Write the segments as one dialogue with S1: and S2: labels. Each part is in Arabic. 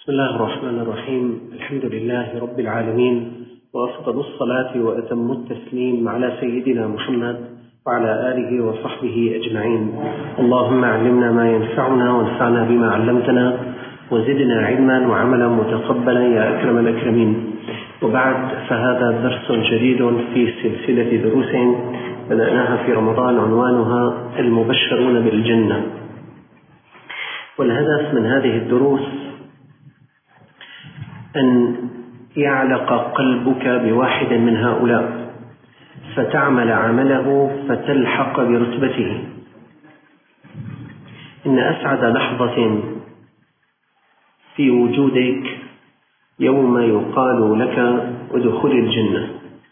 S1: بسم الله الرحمن الرحيم. الحمد لله رب العالمين، وأفضل الصلاة وأتم التسليم على سيدنا محمد وعلى آله وصحبه أجمعين. اللهم علمنا ما ينفعنا وانفعنا بما علمتنا وزدنا علما وعملا متقبلا يا أكرم الأكرمين. وبعد، فهذا درس جديد في سلسلة دروس بدأناها في رمضان عنوانها المبشرون بالجنة. والهدف من هذه الدروس أن يعلق قلبك بواحد من هؤلاء فتعمل عمله فتلحق برتبته. إن أسعد لحظة في وجودك يوم يقال لك ادخل الجنة.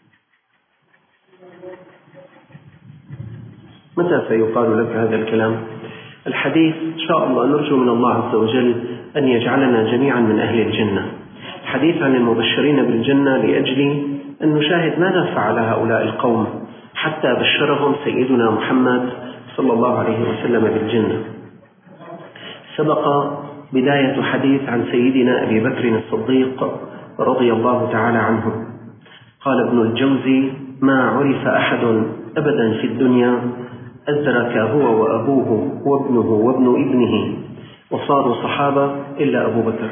S1: متى سيقال لك هذا الكلام؟ الحديث إن شاء الله نرجو من الله عز وجل أن يجعلنا جميعا من أهل الجنة. الحديث عن المبشرين بالجنة لأجل أن نشاهد ماذا فعل هؤلاء القوم حتى بشرهم سيدنا محمد صلى الله عليه وسلم بالجنة. سبق بداية حديث عن سيدنا أبي بكر الصديق رضي الله تعالى عنه. قال ابن الجوزي: ما عرف أحد أبدا في الدنيا أدرك هو وأبوه وابنه وابن ابنه وصاروا صحابة إلا أبو بكر.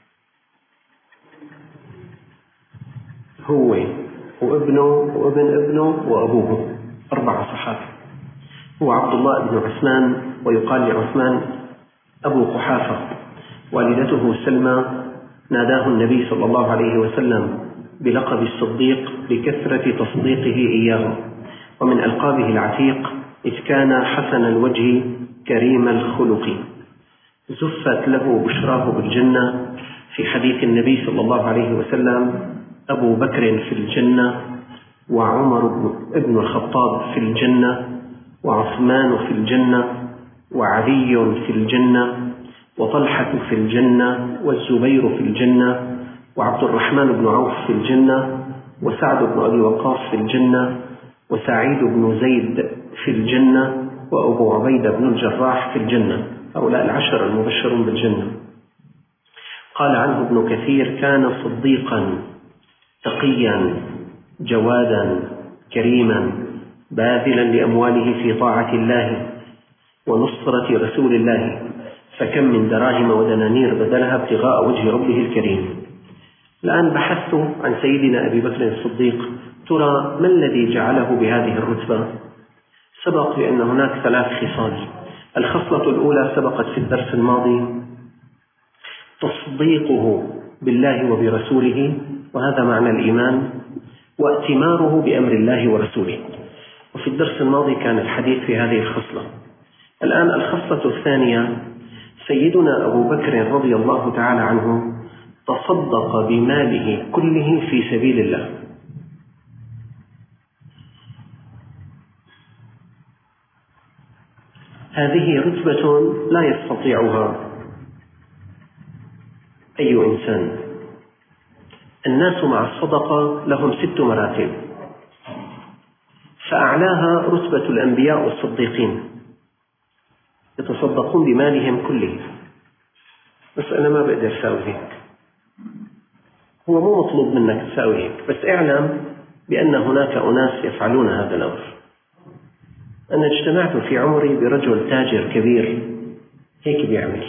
S1: هو وابنه وابن ابنه وأبوه 4 صحابة. هو عبد الله بن عثمان، ويقال لعثمان أبو قحافة. والدته سلمى ناداه النبي صلى الله عليه وسلم بلقب الصديق لكثرة تصديقه إياه. ومن ألقابه العتيق إذ كان حسن الوجه كريم الخلق. زفت له بشراه بالجنة في حديث النبي صلى الله عليه وسلم: أبو بكر في الجنة، وعمر بن الخطاب في الجنة، وعثمان في الجنة، وعلي في الجنة، وطلحة في الجنة، والزبير في الجنة، وعبد الرحمن بن عوف في الجنة، وسعد بن أبي وقاص في الجنة، وسعيد بن زيد في الجنة، وأبو عبيدة بن الجراح في الجنة. هؤلاء 10 المبشرون بالجنة. قال عنه ابن كثير: كان صديقا تقيا جوادا كريما باذلا لأمواله في طاعة الله ونصرة رسول الله، فكم من دراهم ودنانير بذلها ابتغاء وجه ربه الكريم. الآن بحثت عن سيدنا أبي بكر الصديق، ترى ما الذي جعله بهذه الرتبة؟ سبق لأن هناك 3 خصال. الخصلة الأولى سبقت في الدرس الماضي: تصديقه بالله وبرسوله، وهذا معنى الإيمان، وائتماره بأمر الله ورسوله. وفي الدرس الماضي كان الحديث في هذه الخصلة. الآن الخصلة الثانية: سيدنا أبو بكر رضي الله تعالى عنه تصدق بماله كله في سبيل الله. هذه رتبة لا يستطيعها أي إنسان. الناس مع الصدقة لهم 6 مراتب، فأعلاها رتبة الأنبياء والصديقين، يتصدقون بمالهم كله. بس أنا ما بقدر أساوي هيك. هو مو مطلوب منك تساوي هيك، بس اعلم بأن هناك أناس يفعلون هذا الأمر. أنا اجتمعت في عمري برجل تاجر كبير هيك بيعمل.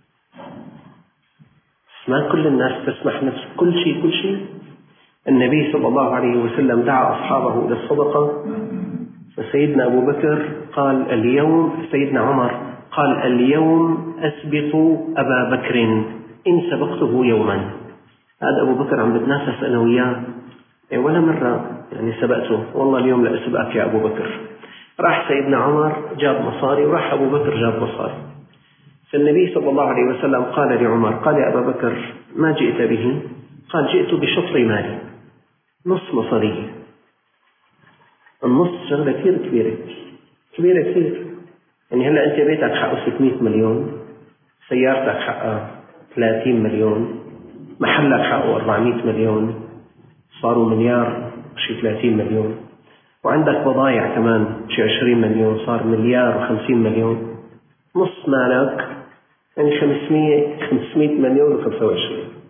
S1: ما كل الناس تسمح نفس كل شيء. النبي صلى الله عليه وسلم دعا أصحابه إلى الصدقة، فسيدنا أبو بكر قال اليوم، سيدنا عمر قال: اليوم أسبق أبا بكر إن سبقته يوما. هذا أبو بكر عم بتنافس أنا وياه، ولا مرة سبقته، والله اليوم لا أسبقك يا أبو بكر. راح سيدنا عمر جاب مصاري، وراح أبو بكر جاب مصاري. فالنبي صلى الله عليه وسلم قال لعمر: قال يا أبا بكر ما جئت به؟ قال: جئت بشطر مالي، نص مصاري. النص شغلة كثير كبيرة كثير. هلأ أنت بيتك حقه 600 مليون، سيارتك حقها 30 مليون، محلك حقه 400 مليون، صاروا مليار شي 30 مليون، وعندك بضايع كمان شي 20 مليون، صار 1,050 مليون. نص مالك يعني 500 مليون و25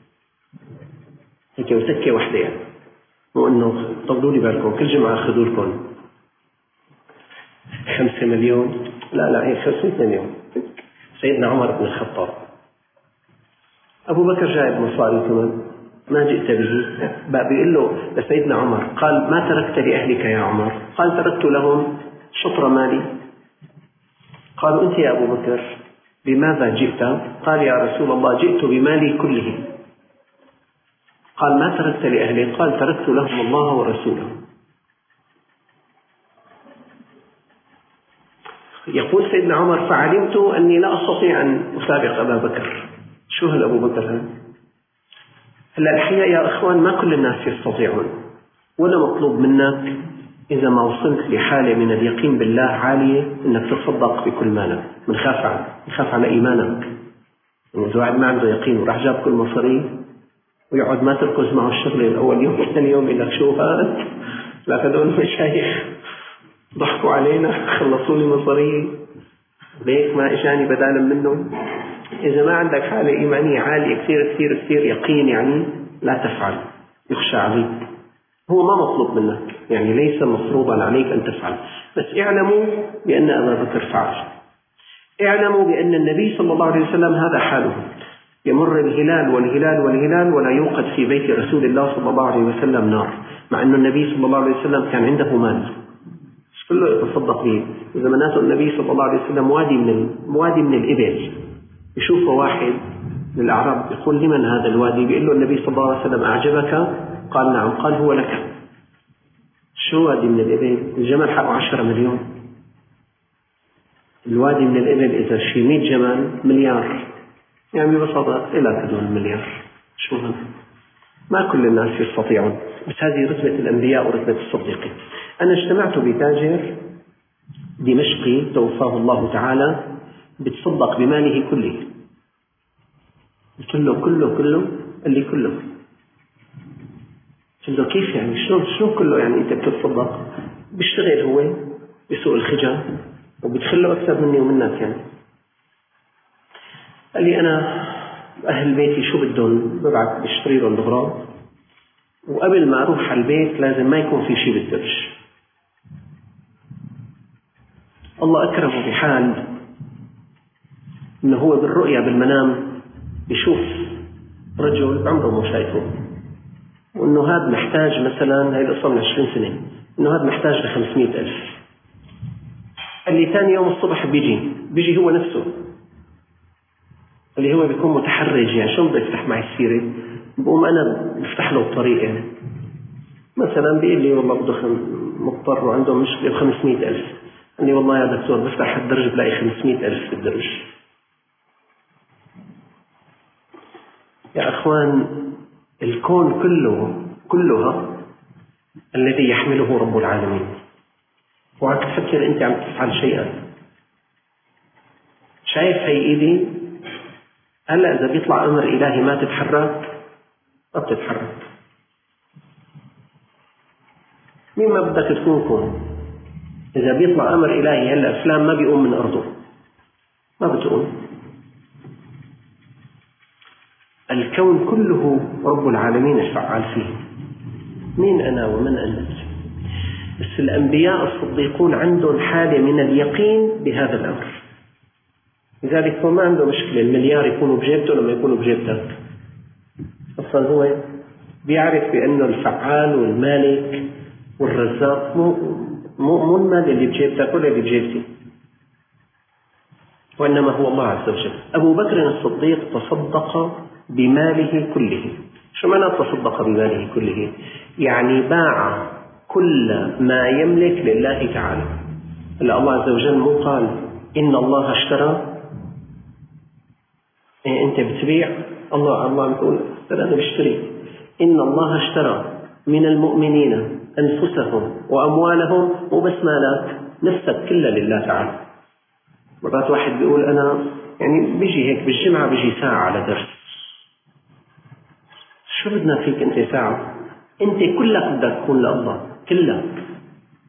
S1: هيك وسكة واحدة يعني. مو إنه طولوا لي بالكم كل جمعة أخذوا لكم 5 مليون، لا هي 500 مليون. سيدنا عمر بن الخطاب، أبو بكر جايب مصاري كمان ما جئت به، بقى بيقول له لسيدنا عمر قال ما تركت لأهلك يا عمر؟ قال تركت لهم شطر مالي. قالوا أنت يا أبو بكر بماذا جئت؟ قال يا رسول الله جئت بمالي كله. قال ما تركت لأهلي؟ قال تركت لهم الله ورسوله. يقول سيدنا عمر فعلمت أني لا أستطيع أن أسابق أبا بكر. شو هالأبو بكر هذا؟ هلا الحقيقة يا أخوان ما كل الناس يستطيعون، ولا مطلوب منك إذا ما وصلت لحالة من اليقين بالله عالية أنك تصدق بكل مالك. نخاف على إيمانك. إذا واحد ما عنده يقين وراح جاب كل مصاري ويقعد ما تركز معه الشغل الأول يوم والثاني يوم يقول لك شو هذا؟ لا هذول مشايخ ضحكوا علينا خلصوا لي مصاري ليك ما إجاني بدالا منه. إذا ما عندك حالة إيمانية عالية كثير كثير كثير يقين يعني لا تفعل، يخشى عليك. هو ما مطلوب منك يعني ليس مفروضا عليك أن تفعل، بس اعلموا بأن أبا بكر فعل. اعلموا بأن النبي صلى الله عليه وسلم هذا حاله، يمر الهلال والهلال والهلال ولا يوقد في بيت رسول الله صلى الله عليه وسلم نار، مع أن النبي صلى الله عليه وسلم كان عنده مال مش كله يتصدق به. زمانات النبي صلى الله عليه وسلم وادي من الإبل، يشوفه واحد من الأعراب يقول لمن هذا الوادي؟ بيقول له النبي صلى الله عليه وسلم أعجبك؟ قال نعم. قال هو لك. شو وادي من الإبل؟ الجمل حقه 10 مليون. الوادي من الإبل إذا شي 100 جمل مليار، يعني ببساطة إلى تدون المليار. شو هذا؟ ما كل الناس يستطيعون، بس هذه رتبة الأنبياء ورتبة الصديقين. أنا اجتمعت بتاجر دمشقي توفاه الله تعالى بتصدق بماله كله. قلت له كله؟ قال لي كله. قلت له كيف يعني؟ شو كله يعني أنت بتتصدق؟ بيشتغل هو بسوق الخجل وبيدخله أكثر مني ومنك يعني. قال لي أنا أهل بيتي شو بدهم ببعث بشتري لهم الأغراض، وقبل ما أروح على البيت لازم ما يكون في شيء بالدرج. الله أكرمه بحال إنه هو بالرؤيا بالمنام يشوف رجل عمره مو شايفه، وإنه هذا محتاج مثلا، هاي القصة من 20 سنة، إنه هذا محتاج ل500,000. قال لي ثاني يوم الصبح بيجي هو نفسه، اللي هو بيكون متحرج يعني شو بده يفتح معي السيرة؟ بقوم أنا بفتح له الطريق يعني. مثلا بيقول لي والله بده مضطر وعنده مشكلة 500,000. قال لي والله يا دكتور بفتح الدرج بلاقي 500,000 في الدرج. يا أخوان الكون كلها الذي يحمله رب العالمين، وعم تفكر أنت عم تفعل شيئا. شايف هي إيدي هلأ إذا بيطلع أمر إلهي ما تتحرك، ما بتتحرك. مين ما بدك تكون كون، إذا بيطلع أمر إلهي هلأ فلان ما بيقوم من أرضه، ما بتقوم. الكون كله رب العالمين الفعال فيه. مين أنا ومن أنت؟ بس الأنبياء الصديقون عندهم حالة من اليقين بهذا الأمر، لذلك هو ما عنده مشكلة المليار يكونوا بجيبته لما يكونوا بجيبتك. أصلا هو بيعرف بأنه الفعال والمالك والرزاق مو المال اللي بجيبتك ولا اللي بجيبتي، وإنما هو الله عز وجل. أبو بكر الصديق تصدق بماله كله. شو معنى تصدق بماله كله؟ يعني باع كل ما يملك لله تعالى. الله عز وجل مو قال إن الله اشترى؟ أنت بتبيع، الله بيقول أنا بشتري. إن الله اشترى من المؤمنين أنفسهم وأموالهم، وبس مالك نفسك كلها لله تعالى. مرات واحد بيقول أنا يعني بيجي هيك بالجمعة بيجي ساعة على درس. شو بدنا فيك أنت ساعة؟ أنت كلك بدك تكون لله، كلك.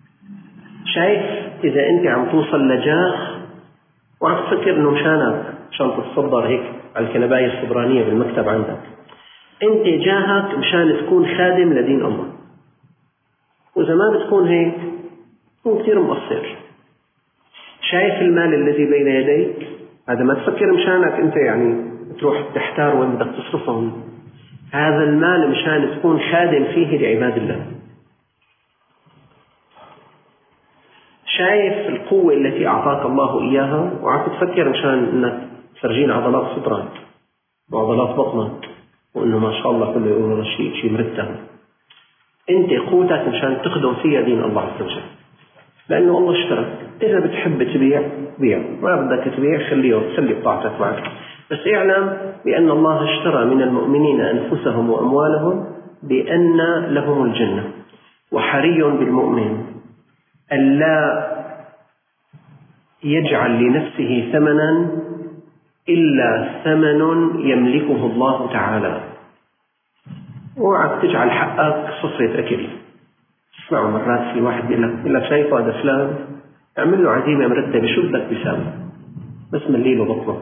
S1: شايف إذا أنت عم توصل لجاه وعم تفكر إنه مشانك عشان تتصدر هيك على الكنباية الصدرانية بالمكتب عندك. أنت جاهك مشان تكون خادم لدين الله، وإذا ما بتكون هيك تكون كثير مقصر. شايف المال الذي بين يديك هذا، ما تفكر مشانك أنت يعني تروح تحتار وين بدك تصرفهم. هذا المال مشان تكون خادم فيه لعباد الله. شايف القوة التي أعطاك الله إياها، وعم تفكر مشان أنك تفرجين عضلات صدرك وعضلات بطنك، وأنه ما شاء الله كله يقولوا شيء مرتب. أنت قوتك مشان تخدم فيها دين الله عز وجل، لأنه الله اشترك. إذا بتحب تبيع بيع، ما بدك تبيع خلي بطاعتك معك. بس اعلم بأن الله اشترى من المؤمنين أنفسهم وأموالهم بأن لهم الجنة، وحري بالمؤمن ألا يجعل لنفسه ثمنا إلا ثمن يملكه الله تعالى. اوعى تجعل حقك صفرة أكل. اسمعوا مرات في واحد يقول لك شايف هذا فلان، اعمل له عزيمة مرتبة، شو بدك بيساوي؟ بس ملي له بطنه.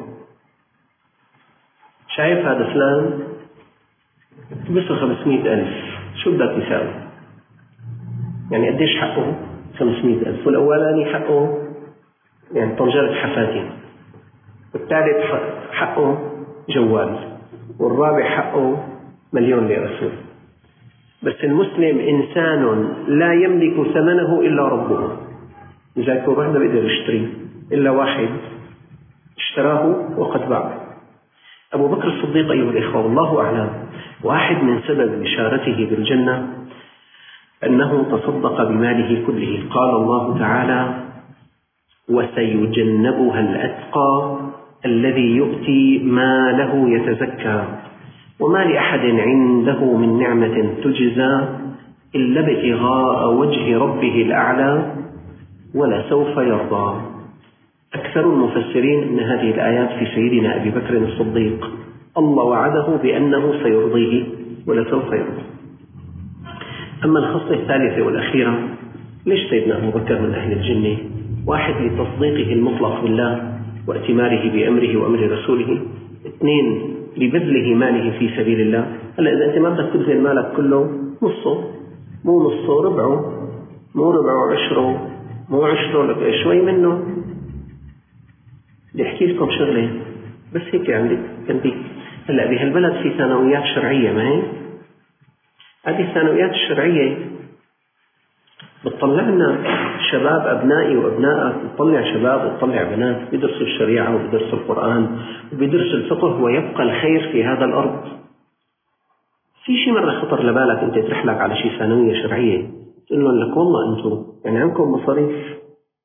S1: شايف هذا فلان بيسوى 500,000، شو بدك يساوي؟ يعني قديش حقه؟ 500,000. والأولاني حقه يعني طنجرة حفاتين، والثالث حقه جوال، والرابع حقه مليون لرسول. بس المسلم إنسان لا يملك ثمنه إلا ربه، لذلك هو ما بيقدر يشتري إلا واحد اشتراه وقد باع. أبو بكر الصديق أيها الإخوة والله أعلم، واحد من سبب بشارته بالجنة أنه تصدق بماله كله. قال الله تعالى: وسيجنبها الأتقى الذي يؤتي ماله يتزكى وما لأحد عنده من نعمة تجزى إلا ابتغاء وجه ربه الأعلى ولسوف يرضى. أكثر المفسرين أن هذه الآيات في سيدنا أبي بكر الصديق، الله وعده بأنه سيرضيه ولسوف يرضى. أما الخصلة الثالثة والأخيرة، ليش سيدنا أبو بكر من أهل الجنة؟ واحد، لتصديقه المطلق بالله واتماره بأمره وأمر رسوله. اثنين، لبذله ماله في سبيل الله. هلا إذا أنت ما بدك تبذل مالك كله، نصه، مو نصه، ربعه، مو ربعه عشره، مو عشره، شوي منه. بدي أحكي لكم شغلة بس هيك عندك تنبيه. هلا بهالبلد في ثانويات شرعية، ما هي؟ هذه الثانويات الشرعية بتطلع لنا شباب، أبنائي وأبنائك، بتطلع شباب وبتطلع بنات بيدرسوا الشريعة وبيدرسوا القرآن وبيدرسوا الفقه، ويبقى الخير في هذا الأرض. في شيء مرة خطر لبالك أنت تروح لك على شيء ثانوية شرعية تقول لهم لك والله أنتم يعني عندكم مصاريف،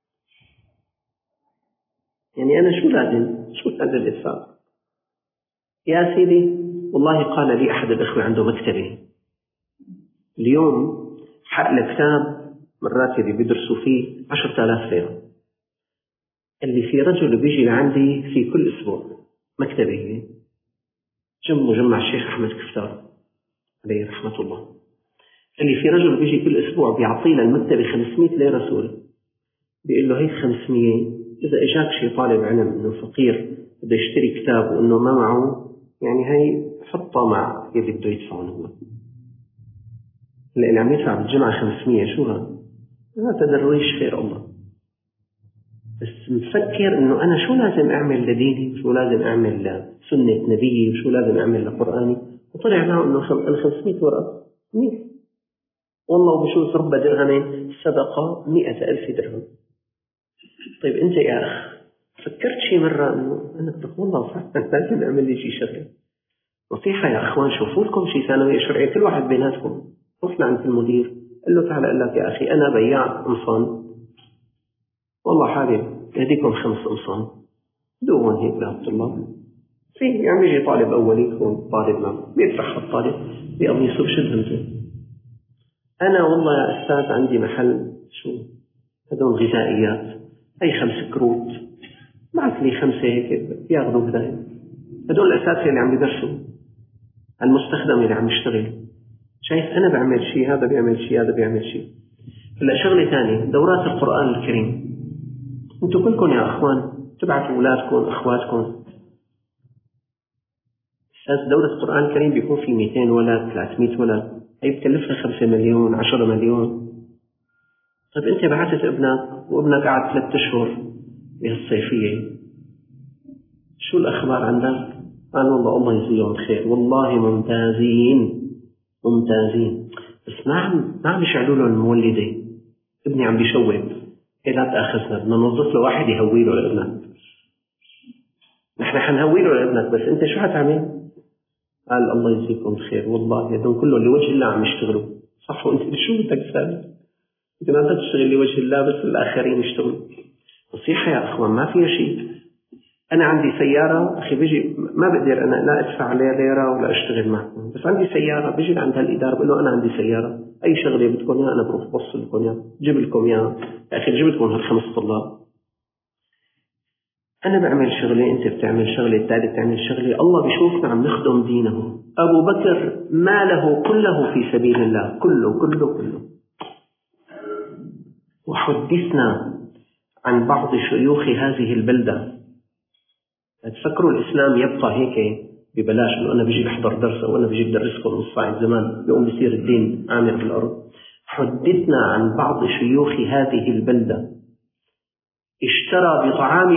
S1: يعني أنا شو لازم الإدفاع؟ يا سيدي والله قال لي أحد الأخوة عنده مكتبة، اليوم حق الكتاب مرات اللي بيدرسوا فيه 10,000 ليرة. اللي في رجل بيجي لعندي في كل أسبوع، مكتبه جنبه جمع الشيخ أحمد كفتار عليه رحمة الله، اللي في رجل بيجي كل أسبوع بيعطي له المكتبة 500 ليرة سوري، بيقول له هيك 500، إذا إجاك شي طالب علم إنه فقير بده يشتري كتاب وإنه ما معه، يعني هي حطها مع يلي بده يدفعون هو. اللي عم يدفع بالجمعة 500 شو هذا تدرويش خير الله. بس مفكر إنه أنا شو لازم أعمل لديني وشو لازم أعمل لسنة نبيي وشو لازم أعمل لقرآني، وطلع معه إنه 500 ورقة منيح والله، وبشوف رب درهمين صدقة 100,000 درهم. طيب أنت يا أخ فكرت شي مرة إنه أنا بدك والله فعلا لازم أعمل لي شي شغلة؟ نصيحة يا أخوان، شوفوا لكم شي ثانوية شرعية، كل واحد بيناتكم روح لعند المدير قال له تعال أقول لك يا أخي أنا بياع قمصان والله حابب أهديكم 5 قمصان، دوون هيك للطلاب. في يعني يجي طالب أولي يكون طالب ما بيفرح الطالب بقميصه بشدهمته، أنا والله يا أستاذ عندي محل شو هدول غذائيات، هي 5 كروت بعت لي 5 هيك بياخذوا هدايا. هدول الأساتذة اللي عم يدرسوا، المستخدم اللي عم يشتغل، شايف أنا بعمل شيء هذا بيعمل شيء هذا بيعمل شيء. هلا شغلة ثانية، دورات القرآن الكريم، أنتم كلكم يا أخوان تبعتوا أولادكم أخواتكم أساس دورة القرآن الكريم بيكون في 200 ولد 300 ولد، هي بتكلفها 5 مليون 10 مليون. طيب أنت بعثت ابنك وابنك قعد 3 أشهر بهالصيفية، شو الأخبار عندك؟ قال والله الله يجزيهم خير، والله ممتازين ممتازين، بس ما عم يشعلوا له المولدة، ابني عم بيشوب، إيه لا تأخذنا، بدنا نوظف له واحد يهوي له لابنك. نحن حنهوي له لابنك، بس أنت شو حتعمل؟ قال الله يجزيكم خير، والله هدول كلهم لوجه الله عم يشتغلوا. صح، وأنت شو بدك تساوي؟ أنت ما بدك تشتغل لوجه الله، بس الآخرين يشتغلوا. نصيحة يا أخوان، ما فيها شيء. أنا عندي سيارة أخي، بيجي ما بقدر أنا لا أدفع عليها ليرة ولا أشتغل معكم، بس عندي سيارة، بيجي لعند هالإدارة بقول له أنا عندي سيارة، أي شغلة بدكم إياها أنا بروح بوصل لكم إياها، جيب لكم إياها، يا أخي جيب لكم هال5 طلاب. أنا بعمل شغلة، أنت بتعمل شغلة، الثالث بتعمل شغلة، الله بيشوفنا عم نخدم دينه. أبو بكر ماله كله في سبيل الله، كله كله كله. وحدثنا عن بعض شيوخ هذه البلدة، تفكروا الإسلام يبقى هيك ببلاش، إنه أنا بيجي بحضر درس أو أنا بيجي بدرسكم نص ساعة زمان يقوم بيصير الدين عامر بالأرض. حدثنا عن بعض شيوخ هذه البلدة اشترى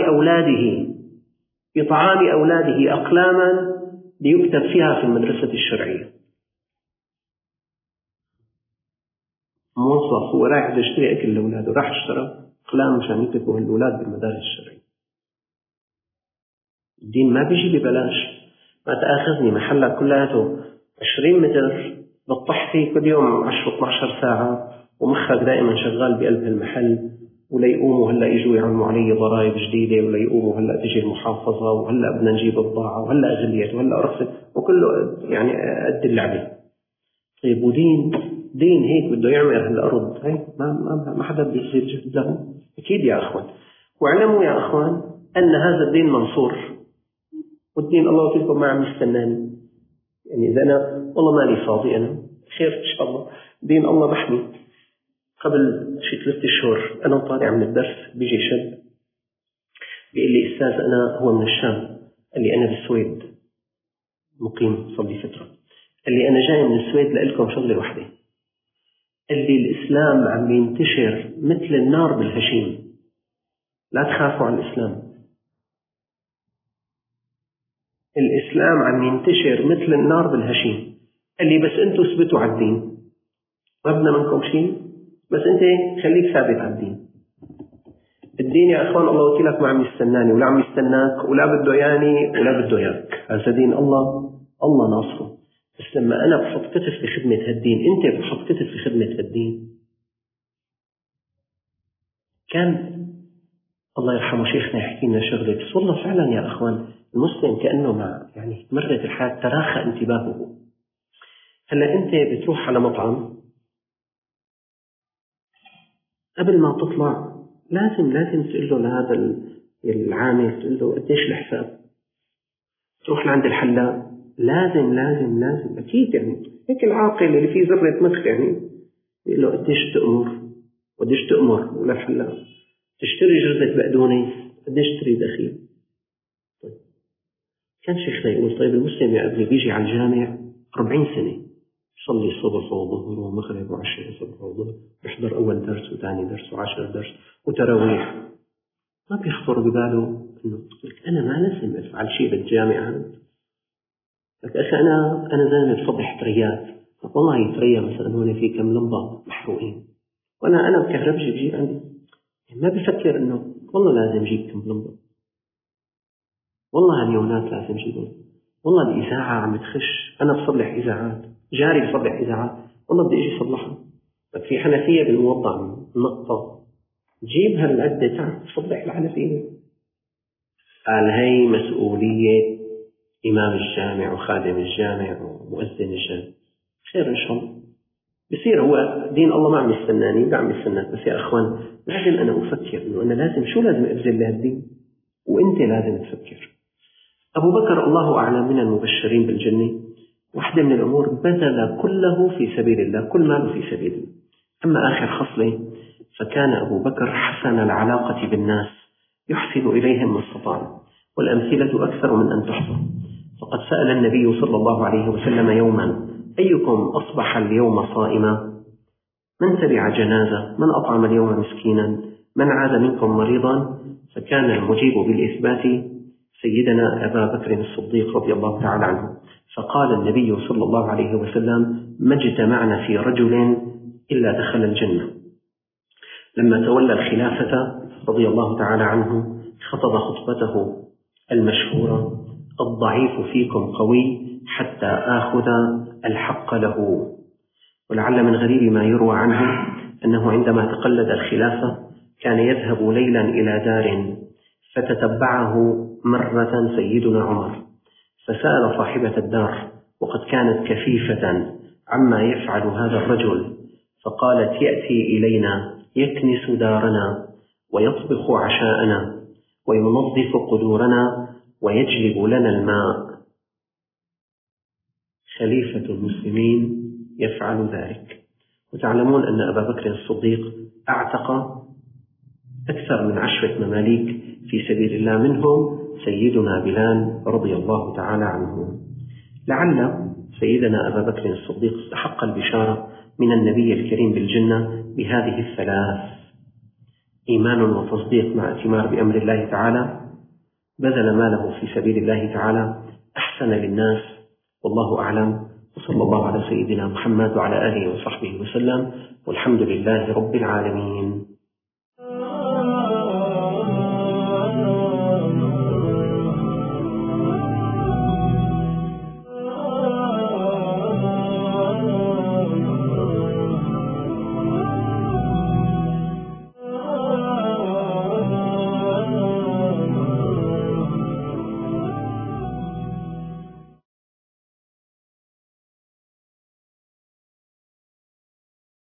S1: بطعام أولاده أقلاما ليكتب فيها في المدرسة الشرعية. موظف هو رايح يشتري أكل لأولاده، راح اشترى أقلام مشان يكتبوا الأولاد بالمدارس الشرعية. الدين ما بيجي ببلاش. ما تأخذني محلك كلاته 20 متر بتطح فيه كل يوم 10-12 ساعة، ومخك دائما شغال بقلب المحل، ولا يقوموا هلا يجوا يعملوا علي ضرائب جديدة، ولا يقوموا هلا تجي المحافظة، وهلا بدنا نجيب بضاعة، وهلا غليت، وهلا رخصت، وكله يعني قد اللعبة. طيب ودين هيك بده يعمر هالأرض، هي ما حدا بيصير جهد له. أكيد يا أخوان، واعلموا يا أخوان أن هذا الدين منصور، والدين الله وكيلكم ما عم يستناني. يعني إذا أنا والله مالي فاضي، أنا خير إن شاء الله، دين الله محمي. قبل شي 3 أشهر أنا طالع من الدرس، بيجي شاب بيقول لي أستاذ أنا هو من الشام، قال لي أنا بالسويد مقيم صار لي فترة، قال لي أنا جاي من السويد لإلكم شغلة واحدة، قال لي الإسلام عم ينتشر مثل النار بالهشيم، لا تخافوا عن الإسلام، الإسلام عم ينتشر مثل النار بالهشيم. قال لي بس أنتوا اثبتوا على الدين، ما بدنا منكم شيء، بس أنت خليك ثابت على الدين. الدين يا أخوان الله وكيلك ما عم يستناني ولا عم يستناك ولا بده ياني ولا بده ياك، هذا دين الله ناصره. بس لما أنا بحط كتف في خدمة هالدين، أنت بحط كتف في خدمة هالدين. كان الله يرحمه شيخنا يحكي لنا شغلة، بس والله فعلا يا أخوان المسلم كأنه مع يعني مرت الحياة تراخى انتباهه. هلا أنت بتروح على مطعم، قبل ما تطلع لازم تقول له لهذا العامل، تقول له قديش الحساب. تروح لعند الحلاق لازم أكيد، يعني هيك العاقل اللي فيه ذرة مخ يعني يقول له قديش تأمر ولا الحلاق تشتري جردة بقدونس، قديش تريد أخي. طيب. كان شيخنا يقول طيب المسلم يا ابني بيجي على الجامع 40 سنة، يصلي الصبح وظهر ومغرب وعشاء وصبح وظهر، بيحضر أول درس وثاني درس و10 درس وتراويح، ما بيخطر بباله إنه أنا ما لازم أفعل شيء بالجامعة. لك أخي أنا زلمة بصبح تريات، والله تريا مثلا هون في كم لمبة محروقين، وأنا بكهربجي بجيب عندي، ما بفكر إنه والله لازم أجيب كم لمبة، والله اليونات لازم أجيبهم، والله الإذاعة عم تخش، أنا بصلح إذاعات، جاري بصلح إذاعات، والله بدي أجي صلحها. لك في حنفية بالموضع نقطة، جيب هالقد تعرف تصلح الحنفية. قال هي مسؤولية إمام الجامع وخادم الجامع ومؤذن الجامع. خير إن شاء الله بصير، هو دين الله ما عم يستناني ولا عم يستناك، بس يا أخوان لازم أنا أفكر إنه أنا لازم أبذل لهالدين، وإنت لازم تفكر. أبو بكر الله أعلم من المبشرين بالجنة، واحدة من الأمور بذل كله في سبيل الله، كل ماله في سبيل الله. أما آخر خصلة فكان أبو بكر حسن العلاقة بالناس، يحسن إليهم ما استطاع، والأمثلة أكثر من أن تحصى. فقد سأل النبي صلى الله عليه وسلم يوما: أيكم أصبح اليوم صائما؟ من تبع جنازة؟ من أطعم اليوم مسكينا؟ من عاد منكم مريضا؟ فكان المجيب بالإثبات سيدنا أبا بكر الصديق رضي الله تعالى عنه. فقال النبي صلى الله عليه وسلم: ما اجتمعنا في رجل إلا دخل الجنة. لما تولى الخلافة رضي الله تعالى عنه خطب خطبته المشهورة: الضعيف فيكم قوي حتى آخذ الحق له. ولعل من غريب ما يروى عنه أنه عندما تقلد الخلافة كان يذهب ليلا إلى دار، فتتبعه مرة سيدنا عمر، فسأل صاحبة الدار وقد كانت كفيفة عما يفعل هذا الرجل، فقالت: يأتي إلينا يكنس دارنا ويطبخ عشاءنا وينظف قدورنا ويجلب لنا الماء، خليفة المسلمين يفعل ذلك. وتعلمون أن أبا بكر الصديق أعتق أكثر من 10 مماليك في سبيل الله، منهم سيدنا بلال رضي الله تعالى عنه. لعل سيدنا أبا بكر الصديق استحق البشارة من النبي الكريم بالجنة بهذه الثلاث: إيمان وتصديق مع ائتمار بأمر الله تعالى، بذل ماله في سبيل الله تعالى، أحسن للناس. والله أعلم، وصلى الله على سيدنا محمد وعلى آله وصحبه وسلم، والحمد لله رب العالمين.